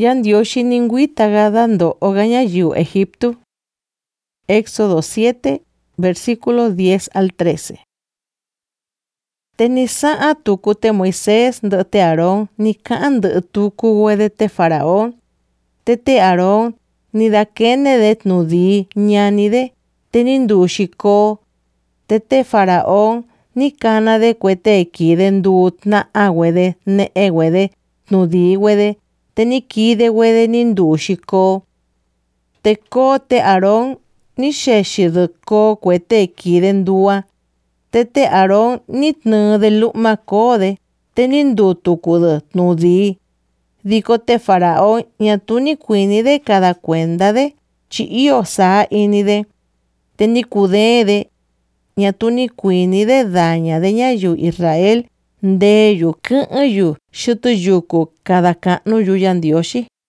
Yandioshi ninguita gadando ogañayu Egipto. Éxodo 7, versículos 10 al 13. Tenisa tuku te Moisés te Aarón ni kaan tuku wede te Faraón. Te Aarón ni da kene de tnudi ñanide tenindushiko. Te Faraón ni kana de cuete ekide ndutna awede ne ewede tnudi wede tenikide wede nindushiko. Teko te Aarón ni sheshidko cuete ekide ndua. Te Aarón ni tnu de luma kode tenindutu kudu tnudi. Dico te Faraón ñatuni kuini de cada cuenda de chi io sa inide. Tenikude de ñatuni kuini de daña de ñayu Israel ndeyu ku'yu shutuyuku cada kanu yu yandioshi.